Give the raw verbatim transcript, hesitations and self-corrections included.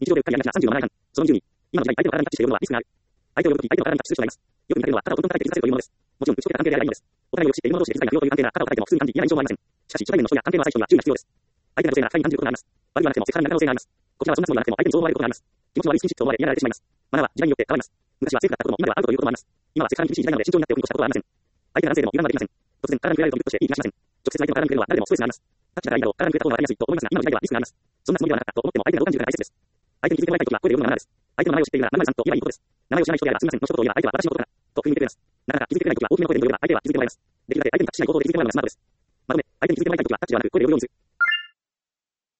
日常でうっかりやりがちなさんじゅうのマナー違反。そのにじゅうに、今の時代、相手の体にタッチしているものはリスクがある。相手を呼ぶとき、相手の体にタッチする人がいます。よく見かけるのは、肩をトントン叩いて気づかせるというものです。もちろん、打ち解けた関係であればいいのです。お互いをよく知っている者同士で気遣いが不要という関係なら、肩を叩いても普通に感じ嫌な印象もありません。しかし、初対面の人や関係の浅い人には注意が必要です。相手が女性なら不快に感じることがあります。悪いはなくてもセクハラになる可能性があります。こちらはそんなつもりはなくても相手にそう思われることがあります。気持ちの悪いスキンシップと思われ嫌がられてしまいます。マナーは時代によって変わります。昔はセーフだったことも今ではアウトということもあります。今はセクハラに厳しい時代なので慎重になっておくに越したことはありません。相手が男性でも油断はできません。突然、体に触れられるとビクとしていい気がしません。直接相手の体に触れるのは誰でもストレスがあります。タッチだからいいだろう、体に触れた方がわかりやすいと思いますが、今の時代ではリスクがあります。そんなつもりではなかったと思っても相手がどう感じるかが大切です。相手に気づいてもらいたいときは声で呼ぶのがマナーです。相手の名前を知っているなら、何々さんと言えばいいことです。名前を知らない人であればすみませんの一言を言えば相手は私のことだと振り向いてくれます。なかなか気づいてくれないときは大きな声で呼べば相手は気づいてもらいます。できるだけ相手にタッチしない行動で気づいてもらうのがスマートです。まとめ、相手に気づいてもらいたいときはタッチではなく声で呼ぶようにする。